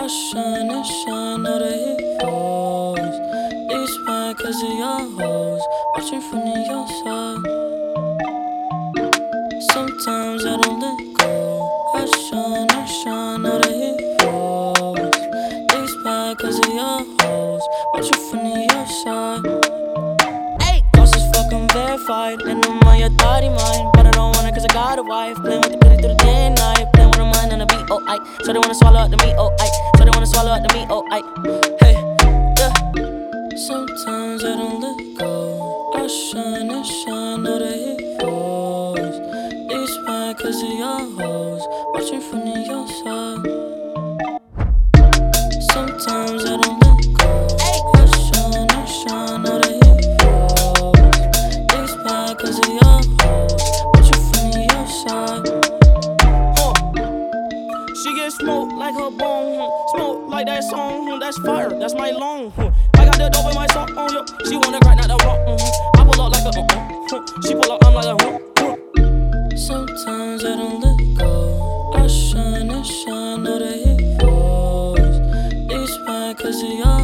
I shine and shine, know that he falls. These mad cause of your hoes, watching from the outside. Sometimes I don't let go. I shine, know that he falls. These mad cause of your hoes, watching from the outside. Boss is fucking verified, and I'm on your thotty mind. But I don't want it cause I got a wife. Playing with the pretty through the day and night. Playing with her mind on the beat, oh I. So they wanna swallow up the meat, oh I. So they wanna swallow up the meat, oh I. Hey, yeah. Sometimes I don't let go. I shine and shine, know that he falls. These mad cause of your hoes, watching from the outside. Sometimes I don't let go. I shine and shine, know that he falls. These mad cause of your hoes, watching from the outside. She get smoked like her bone, smoke like that song, that's fire, that's my long. I got the dope in my song, yo. She wanna grind out the rock, I pull up like a she pull up, I'm like a Sometimes I don't let go. I shine and shine, know that he falls. These mad cause of your